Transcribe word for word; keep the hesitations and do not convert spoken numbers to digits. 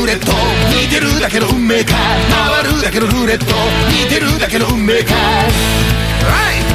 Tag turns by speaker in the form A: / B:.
A: レット、見てるだけの運命か、回るだけのルーレット、見てるだけの運命か。はい